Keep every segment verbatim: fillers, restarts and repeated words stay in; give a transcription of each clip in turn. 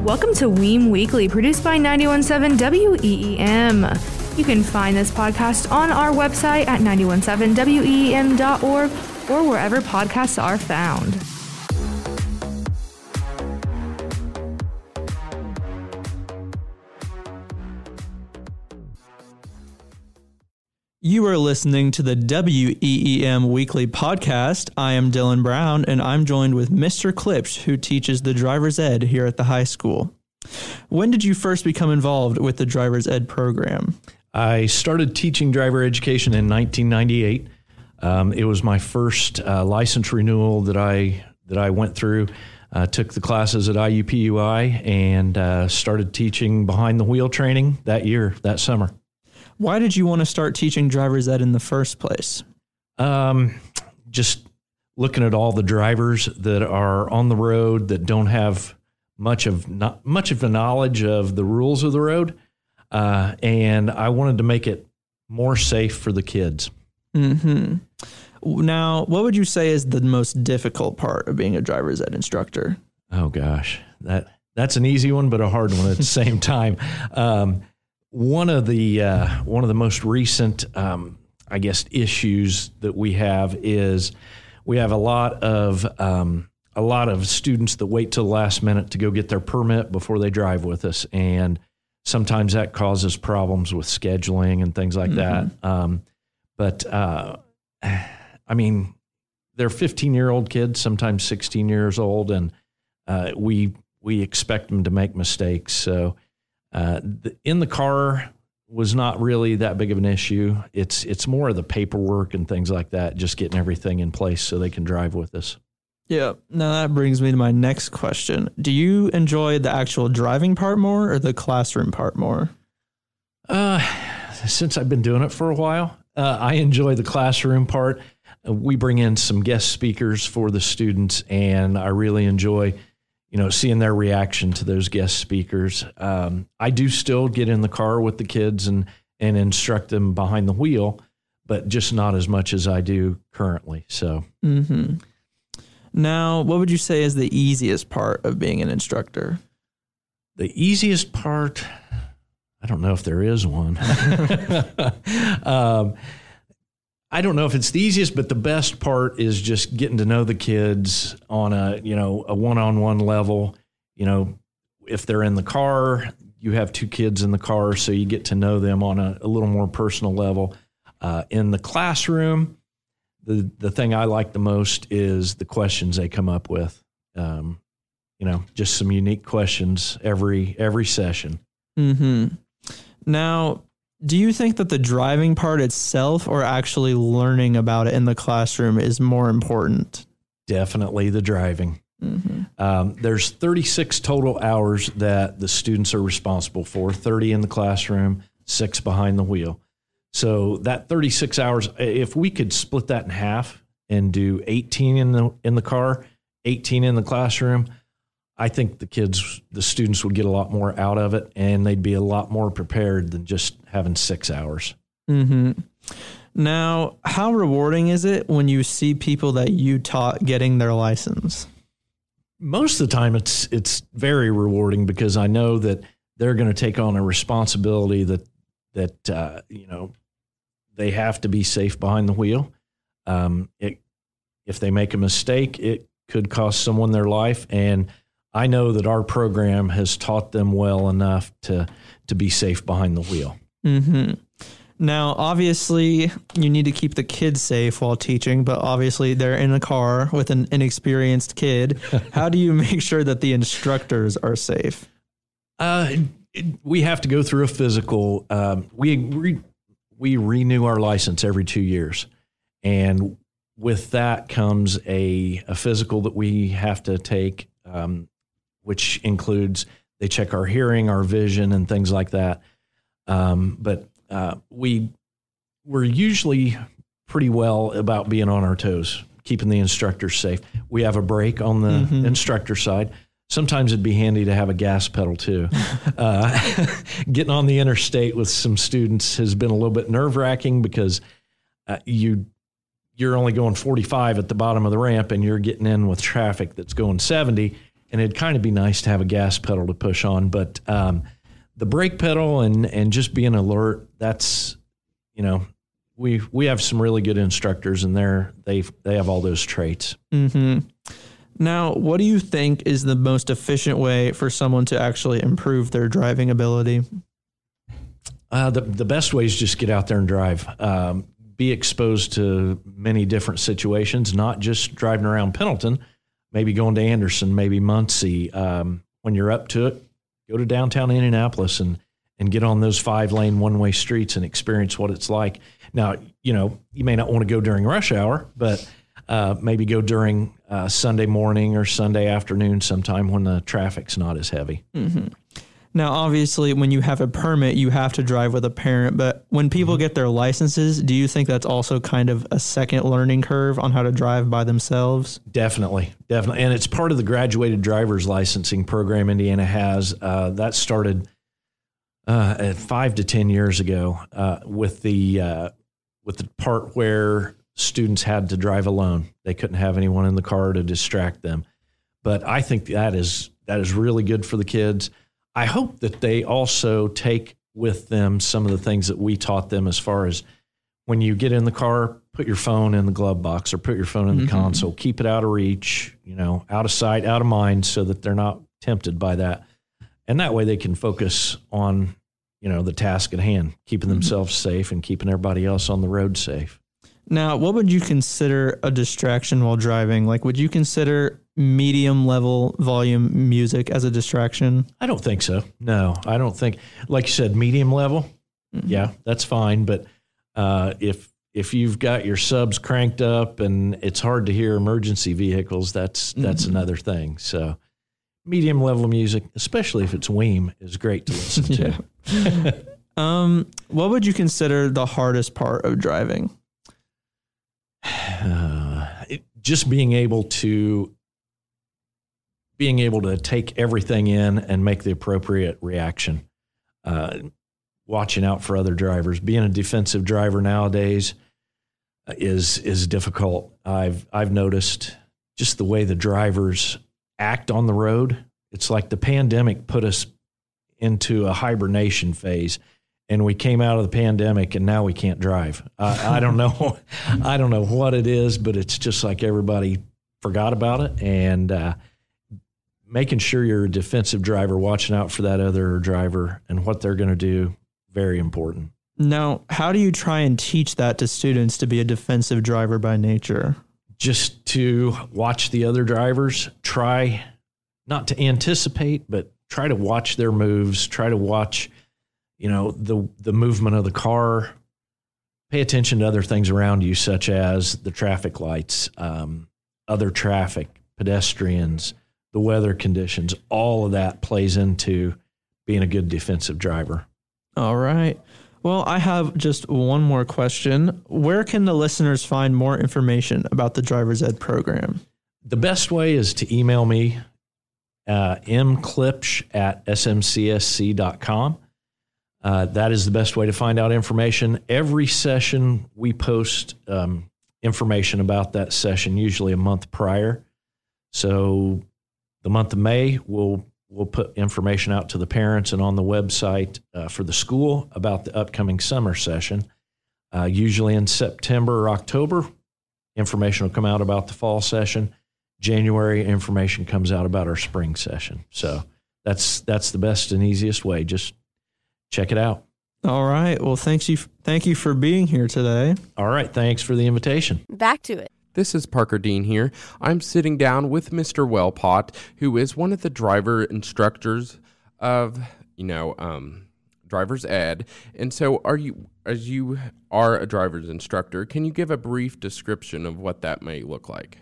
Welcome to Weem Weekly, produced by ninety-one point seven W E E M. You can find this podcast on our website at nine one seven W E E M dot org or wherever podcasts are found. You are listening to the W E E M Weekly Podcast. I am Dylan Brown, and I'm joined with Mister Klipsch, who teaches the driver's ed here at the high school. When did you first become involved with the driver's ed program? I started teaching driver education in nineteen ninety-eight. Um, it was my first uh, license renewal that I that I went through. Uh, took the classes at I U P U I and uh, started teaching behind the wheel training that year, that summer. Why did you want to start teaching driver's ed in the first place? Um, just looking at all the drivers that are on the road that don't have much of not much of the knowledge of the rules of the road, uh, and I wanted to make it more safe for the kids. Mm-hmm. Now, what would you say is the most difficult part of being a driver's ed instructor? Oh gosh, that that's an easy one, but a hard one at the same time. Um, One of the uh, one of the most recent, um, I guess, issues that we have is we have a lot of um, a lot of students that wait till the last minute to go get their permit before they drive with us, and sometimes that causes problems with scheduling and things like mm-hmm. that. Um, but uh, I mean, they're fifteen-year-old kids, sometimes sixteen years old, and uh, we we expect them to make mistakes. So. Uh, the, in the car was not really that big of an issue. It's it's more of the paperwork and things like that, just getting everything in place so they can drive with us. Yeah. Now that brings me to my next question. Do you enjoy the actual driving part more or the classroom part more? Uh, since I've been doing it for a while, uh, I enjoy the classroom part. Uh, we bring in some guest speakers for the students, and I really enjoy you know, seeing their reaction to those guest speakers. Um, I do still get in the car with the kids and, and instruct them behind the wheel, but just not as much as I do currently. So, mm-hmm. Now, what would you say is the easiest part of being an instructor? The easiest part, I don't know if there is one. um, I don't know if it's the easiest, but the best part is just getting to know the kids on a, you know, a one-on-one level. You know, if they're in the car, you have two kids in the car, so you get to know them on a, a little more personal level. Uh, in the classroom, the the thing I like the most is the questions they come up with. Um, you know, just some unique questions every every session. Mm-hmm. Now, do you think that the driving part itself or actually learning about it in the classroom is more important? Definitely the driving. Mm-hmm. Um, there's thirty-six total hours that the students are responsible for, thirty in the classroom, six behind the wheel. So that thirty-six hours, if we could split that in half and do eighteen in the in the car, eighteen in the classroom, I think the kids, the students would get a lot more out of it, and they'd be a lot more prepared than just having six hours. Mm-hmm. Now, how rewarding is it when you see people that you taught getting their license? Most of the time, it's it's very rewarding because I know that they're going to take on a responsibility that that uh, you know they have to be safe behind the wheel. Um, it, if they make a mistake, it could cost someone their life, and I know that our program has taught them well enough to to be safe behind the wheel. Mm-hmm. Now, obviously, you need to keep the kids safe while teaching, but obviously they're in a car with an inexperienced kid. How do you make sure that the instructors are safe? Uh, we have to go through a physical. Um, we re, we renew our license every two years, and with that comes a a physical that we have to take. Um, which includes they check our hearing, our vision, and things like that. Um, but uh, we, we're usually pretty well about being on our toes, keeping the instructors safe. We have a brake on the mm-hmm. instructor side. Sometimes it'd be handy to have a gas pedal too. uh, getting on the interstate with some students has been a little bit nerve-wracking because uh, you, you're only going forty-five at the bottom of the ramp and you're getting in with traffic that's going seventy. and it'd kind of be nice to have a gas pedal to push on. But um, the brake pedal and and just being alert, that's, you know, we we have some really good instructors, and they're they they have all those traits. Mm-hmm. Now, what do you think is the most efficient way for someone to actually improve their driving ability? Uh, the the best way is just get out there and drive. Um, be exposed to many different situations, not just driving around Pendleton. Maybe going to Anderson, maybe Muncie. Um, when you're up to it, go to downtown Indianapolis and and get on those five-lane one-way streets and experience what it's like. Now, you know, you may not want to go during rush hour, but uh, maybe go during uh, Sunday morning or Sunday afternoon sometime when the traffic's not as heavy. Mm-hmm. Now, obviously, when you have a permit, you have to drive with a parent. But when people mm-hmm. get their licenses, do you think that's also kind of a second learning curve on how to drive by themselves? Definitely, definitely. And it's part of the graduated driver's licensing program Indiana has. Uh, that started uh, at five to ten years ago uh, with the uh, with the part where students had to drive alone. They couldn't have anyone in the car to distract them. But I think that is that is really good for the kids. I hope that they also take with them some of the things that we taught them, as far as when you get in the car, put your phone in the glove box or put your phone in the mm-hmm. console, keep it out of reach, you know, out of sight, out of mind, so that they're not tempted by that. And that way they can focus on, you know, the task at hand, keeping mm-hmm. themselves safe and keeping everybody else on the road safe. Now, what would you consider a distraction while driving? Like, would you consider medium level volume music as a distraction? I don't think so. No, I don't think, like you said, medium level. Mm-hmm. Yeah, that's fine. But uh, if, if you've got your subs cranked up and it's hard to hear emergency vehicles, that's, that's mm-hmm. another thing. So medium level music, especially if it's Weem, is great to listen to. um, what would you consider the hardest part of driving? Uh, it, just being able to being able to take everything in and make the appropriate reaction. Uh, watching out for other drivers. Being a defensive driver nowadays is is difficult. I've I've noticed just the way the drivers act on the road. It's like the pandemic put us into a hibernation phase. And we came out of the pandemic, and now we can't drive. Uh, I don't know, I don't know what it is, but it's just like everybody forgot about it. And uh, making sure you're a defensive driver, watching out for that other driver and what they're going to do, very important. Now, how do you try and teach that to students to be a defensive driver by nature? Just to watch the other drivers, try not to anticipate, but try to watch their moves, try to watch, you know, the the movement of the car. Pay attention to other things around you, such as the traffic lights, um, other traffic, pedestrians, the weather conditions. All of that plays into being a good defensive driver. All right. Well, I have just one more question. Where can the listeners find more information about the Driver's Ed program? The best way is to email me, uh, m klipsch at s m c s c dot com. Uh, that is the best way to find out information. Every session we post um, information about that session, usually a month prior. So the month of May, we'll we'll put information out to the parents and on the website uh, for the school about the upcoming summer session. Uh, usually in September or October, information will come out about the fall session. January, information comes out about our spring session. So that's that's the best and easiest way. Just check it out. All right. Well, thanks you. Thank you for being here today. All right. Thanks for the invitation. Back to it. This is Parker Dean here. I'm sitting down with Mister Wellpot, who is one of the driver instructors of, you know, um, Driver's Ed. And so are you, as you are a driver's instructor, can you give a brief description of what that may look like?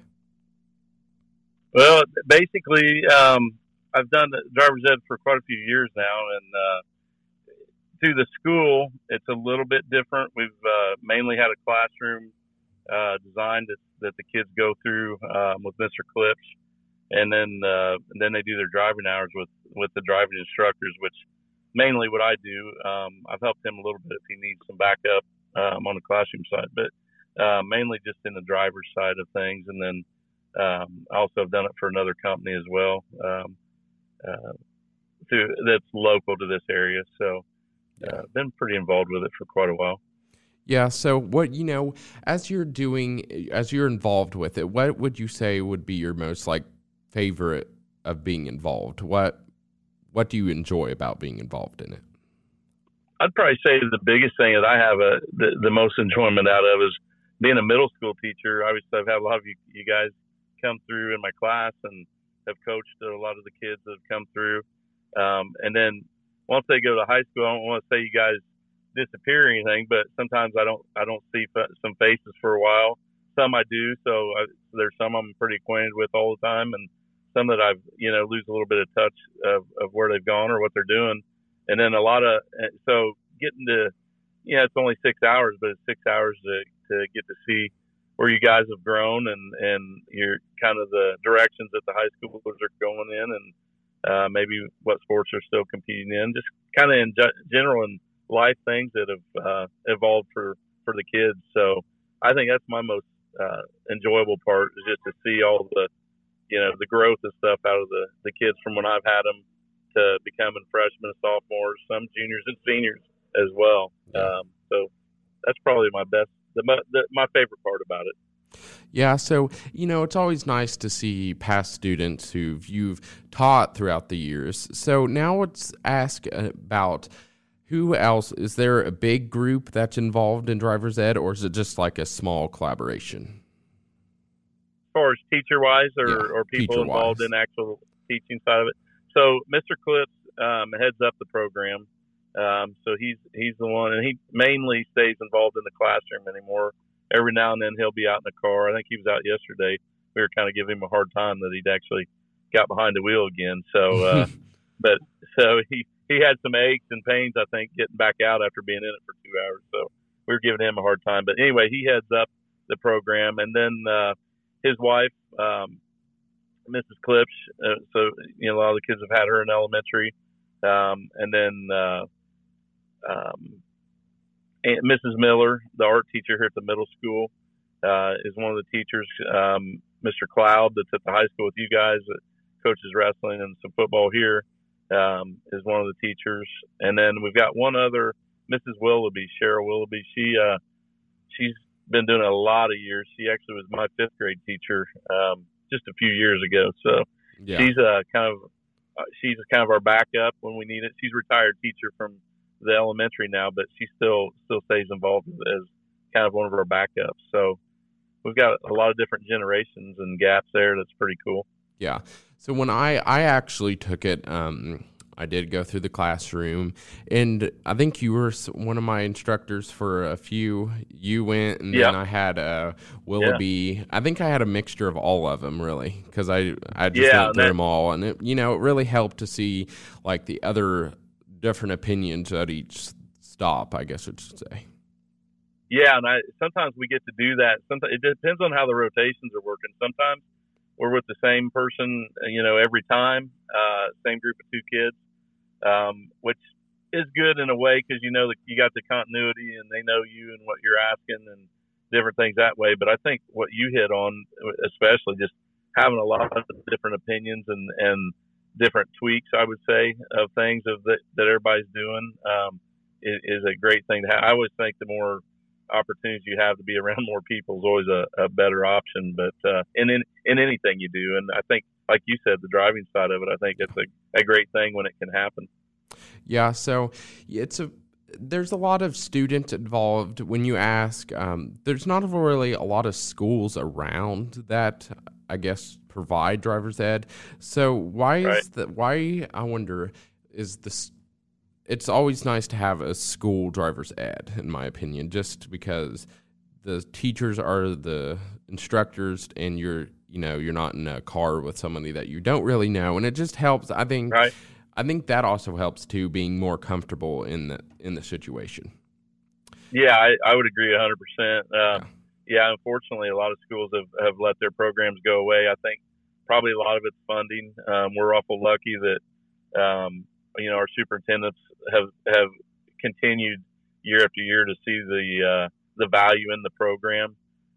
Well, basically, um, I've done Driver's Ed for quite a few years now, and uh, through the school, it's a little bit different. We've uh, mainly had a classroom uh, designed that, that the kids go through um, with Mister Klipsch, and then uh, and then they do their driving hours with, with the driving instructors, which mainly what I do. Um, I've helped him a little bit if he needs some backup um, on the classroom side, but uh, mainly just in the driver's side of things. And then Um, I also have done it for another company as well, um, uh, to, that's local to this area. So I've uh, been pretty involved with it for quite a while. Yeah. So what, you know, as you're doing, as you're involved with it, what would you say would be your most like favorite of being involved? What, what do you enjoy about being involved in it? I'd probably say the biggest thing that I have a, the, the most enjoyment out of is being a middle school teacher. Obviously, I've had a lot of you, you guys come through in my class and have coached a lot of the kids that have come through. Um, and then once they go to high school, I don't want to say you guys disappear or anything, but sometimes I don't, I don't see f- some faces for a while. Some I do. So I, there's some I'm pretty acquainted with all the time, and some that I've, you know, lose a little bit of touch of, of where they've gone or what they're doing. And then a lot of, so getting to, yeah, it's only six hours, but it's six hours to, to get to see where you guys have grown and, and your kind of the directions that the high schoolers are going in, and uh, maybe what sports are still competing in, just kind of in general and life things that have uh, evolved for, for the kids. So I think that's my most uh, enjoyable part, is just to see all the, you know, the growth and stuff out of the, the kids from when I've had them to becoming freshmen, sophomores, some juniors and seniors as well. Um, so that's probably my best, the, the, my favorite part about it. Yeah, so, you know, it's always nice to see past students who you've taught throughout the years. So now let's ask about who else. Is there a big group that's involved in driver's ed, or is it just like a small collaboration? As far as teacher-wise or, yeah, or people teacher-wise. involved in actual teaching side of it? So Mister Clips um, heads up the program. Um, so he's he's the one, and he mainly stays involved in the classroom anymore. Every now and then he'll be out in the car. I think he was out yesterday. We were kind of giving him a hard time that he'd actually got behind the wheel again. So, uh, but so he, he had some aches and pains, I think, getting back out after being in it for two hours. So we were giving him a hard time. But anyway, he heads up the program, and then uh, his wife, um, Missus Clips. Uh, so you know, a lot of the kids have had her in elementary, um, and then. Uh, um, And Missus Miller, the art teacher here at the middle school, uh, is one of the teachers. Um, Mister Cloud, that's at the high school with you guys, that coaches wrestling and some football here, um, is one of the teachers. And then we've got one other, Missus Willoughby, Cheryl Willoughby. She uh, she's been doing it a lot of years. She actually was my fifth grade teacher um, just a few years ago. So yeah. she's a kind of uh, she's kind of our backup when we need it. She's a retired teacher from the elementary now, but she still still stays involved as kind of one of our backups. So we've got a lot of different generations and gaps there. That's pretty cool. Yeah. So when I, I actually took it, um, I did go through the classroom, and I think you were one of my instructors for a few. You went, and yeah. then I had uh, Willoughby. Yeah. I think I had a mixture of all of them, really, because I, I just yeah, went through that, them all. And, it, you know, it really helped to see, like, the other different opinions at each stop, I guess I should say. Yeah, and I, sometimes we get to do that. Sometimes it depends on how the rotations are working. Sometimes we're with the same person, you know, every time, uh, same group of two kids, um, which is good in a way because you know that you got the continuity and they know you and what you're asking and different things that way. But I think what you hit on, especially just having a lot of different opinions and, and different tweaks, I would say, of things of the, that everybody's doing, um, is, is a great thing to have. I always think the more opportunities you have to be around more people is always a, a better option, but uh, in, in in anything you do. And I think, like you said, the driving side of it, I think it's a, a great thing when it can happen. Yeah, so it's a there's a lot of students involved. When you ask, um, there's not really a lot of schools around that, I guess, provide driver's ed. So why right. is that? Why, I wonder, is this? It's always nice to have a school driver's ed, in my opinion, just because the teachers are the instructors, and you're, you know, you're not in a car with somebody that you don't really know, and it just helps. I think, right. I think that also helps too, being more comfortable in the in the situation. Yeah, I, I would agree a hundred percent. Um, yeah. yeah, unfortunately, a lot of schools have, have let their programs go away. I think probably a lot of it's funding. Um, we're awful lucky that, um, you know, our superintendents have, have continued year after year to see the, uh, the value in the program.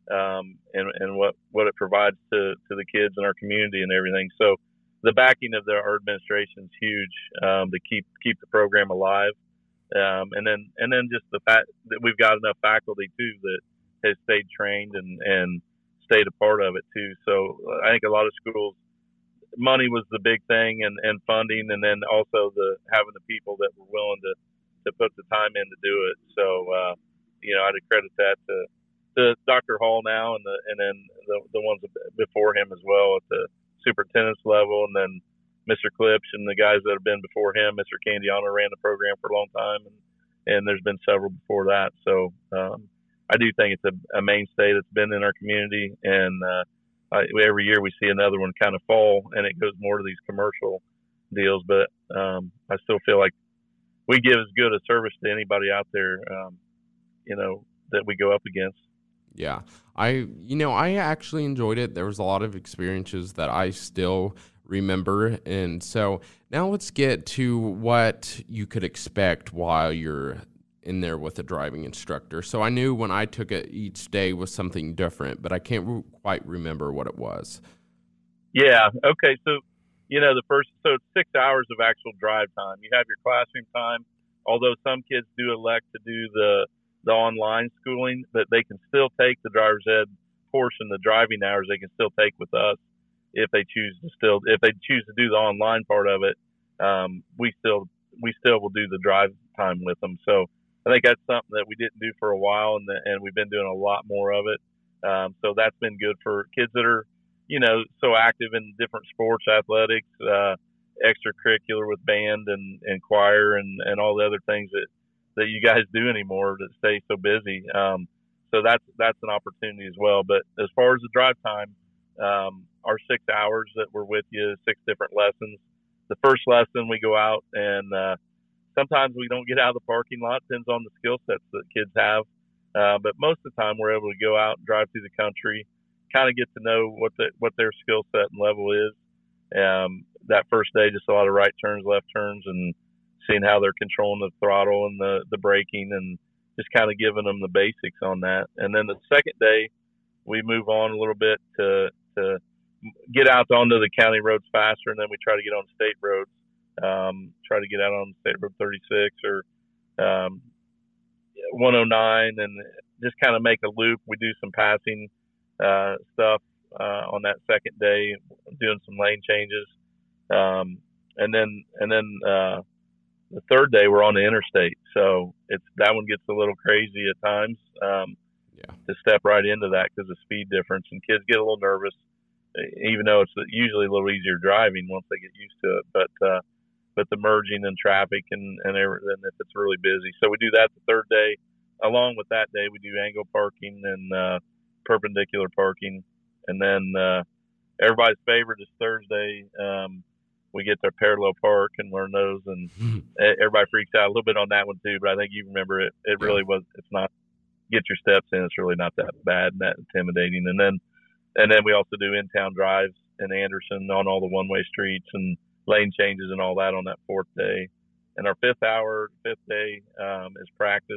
um, and and what what it provides to to the kids in our community and everything. So the backing of the, our administration is huge um, to keep keep the program alive. Um, and then and then just the fact that we've got enough faculty too that has stayed trained and, and stayed a part of it too. So I think a lot of schools, money was the big thing, and, and funding, and then also the having the people that were willing to, to put the time in to do it. So uh, you know, I'd credit that to, to Doctor Hall now, and the and then the, the ones before him as well at the superintendent's level, and then Mister Klipsch and the guys that have been before him. Mister Candiano ran the program for a long time, and, and there's been several before that. So um, I do think it's a, a mainstay that's been in our community, and uh, I, every year we see another one kind of fall, and it goes more to these commercial deals. But um, I still feel like we give as good a service to anybody out there, um, you know, that we go up against. Yeah, I, you know, I actually enjoyed it. There was a lot of experiences that I still remember. And so now let's get to what you could expect while you're in there with a driving instructor. So I knew when I took it, each day was something different, but I can't re- quite remember what it was. Yeah. Okay. So, you know, the first, so it's six hours of actual drive time. You have your classroom time, although some kids do elect to do the, the online schooling, that they can still take the driver's ed portion, the driving hours, they can still take with us. If they choose to still, if they choose to do the online part of it, um, we still, we still will do the drive time with them. So I think that's something that we didn't do for a while, and the, and we've been doing a lot more of it. Um, so that's been good for kids that are, you know, so active in different sports, athletics, uh, extracurricular with band and, and choir and, and all the other things that, that you guys do anymore that stay so busy. Um, so that's, that's an opportunity as well. But as far as the drive time, um, our six hours that we're with you, six different lessons. The first lesson we go out and, uh, sometimes we don't get out of the parking lot. Depends on the skill sets that kids have. Uh, but most of the time we're able to go out and drive through the country, kind of get to know what the, what their skill set and level is. Um, that first day, just a lot of right turns, left turns, and seeing how they're controlling the throttle and the, the braking, and just kind of giving them the basics on that. And then the second day, we move on a little bit to, to get out onto the county roads faster, and then we try to get on state roads. Um, try to get out on State Road thirty-six or um, one oh nine, and just kind of make a loop. We do some passing uh, stuff uh, on that second day, doing some lane changes, um, and then and then uh, the third day we're on the interstate. So it's that one gets a little crazy at times. Um, yeah. To step right into that because of speed difference, and kids get a little nervous, even though it's usually a little easier driving once they get used to it. But uh, but the merging and traffic and, and everything, if it's really busy. So we do that the third day. Along with that day, we do angle parking and uh, perpendicular parking. And then uh, everybody's favorite is Thursday. Um, we get to parallel park and learn those. And everybody freaks out a little bit on that one too. But I think you remember it. It really was, it's not, get your steps in. It's really not that bad and that intimidating. And then, and then we also do in-town drives in Anderson on all the one-way streets and lane changes and all that on that fourth day. And our fifth hour, fifth day um, is practice.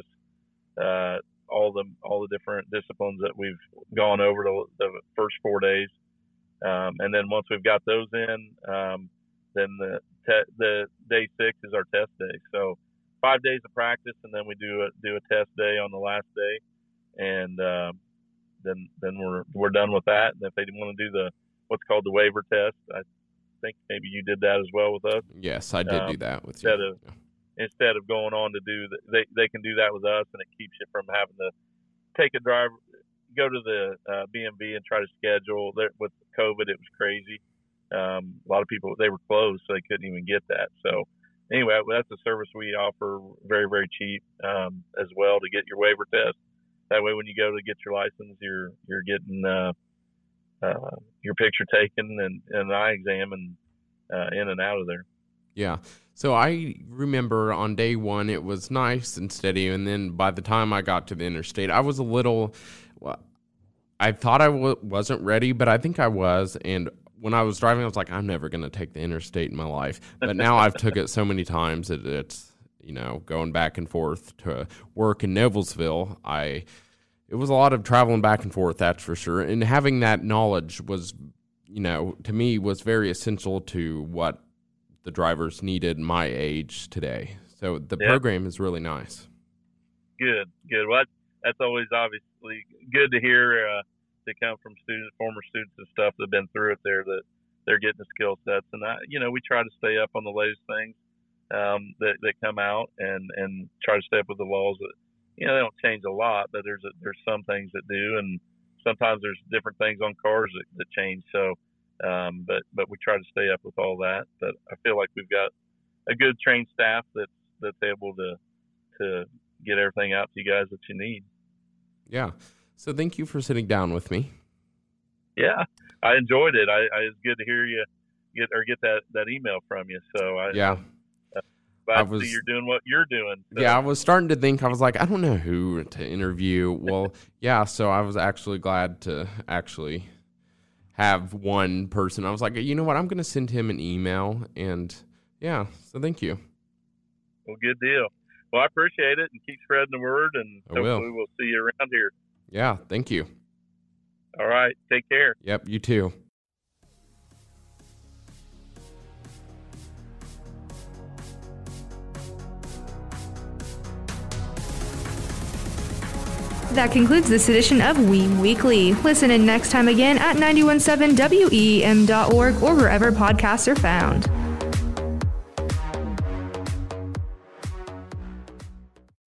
Uh, all the all the different disciplines that we've gone over the, the first four days, um, and then once we've got those in, um, then the te- the day six is our test day. So five days of practice, and then we do a do a test day on the last day, and uh, then then we're we're done with that. And if they want to do the what's called the waiver test, I think maybe you did that as well with us. Yes, I did um, do that with instead you. Of, instead of going on to do, the, they they can do that with us, and it keeps you from having to take a driver, go to the uh, B M V and try to schedule. There, with COVID, it was crazy. Um, a lot of people, they were closed, so they couldn't even get that. So anyway, that's a service we offer very, very cheap um, as well to get your waiver test. That way, when you go to get your license, you're you're getting uh, uh, your picture taken and, and an eye exam and uh, in and out of there. Yeah. So I remember on day one, it was nice and steady. And then by the time I got to the interstate, I was a little, well, I thought I w- wasn't ready, but I think I was. And when I was driving, I was like, I'm never going to take the interstate in my life. But now I've took it so many times that it's, you know, going back and forth to work in Nevelsville. I it was a lot of traveling back and forth, that's for sure. And having that knowledge was, you know, to me was very essential to what the drivers needed my age today. So the Yep. program is really nice. Good, good. Well, that's, that's always obviously good to hear uh, to come from students, former students and stuff that have been through it there, that they're getting the skill sets. And, I, you know, we try to stay up on the latest things um, that, that come out and, and try to stay up with the laws that, you know, they don't change a lot, but there's a, there's some things that do. And sometimes there's different things on cars that, that change. So, um, but, but we try to stay up with all that. But I feel like we've got a good trained staff that's, that's able to, to get everything out to you guys that you need. Yeah. So thank you for sitting down with me. Yeah, I enjoyed it. I, I it's good to hear you get or get that, that email from you. So I, Yeah. uh, glad I to was- see you're doing what you're doing. So, Yeah, I was starting to think, I was like, I don't know who to interview. Well, yeah, so I was actually glad to actually have one person. I was like, you know what, I'm going to send him an email. And yeah, so thank you. well, good deal. Well, I appreciate it, and keep spreading the word, and I will. hopefully we'll see you around here. Yeah, thank you. All right, take care. Yep, you too. That concludes this edition of W E E M Weekly. Listen in next time again at nine one seven W E E M dot org or wherever podcasts are found.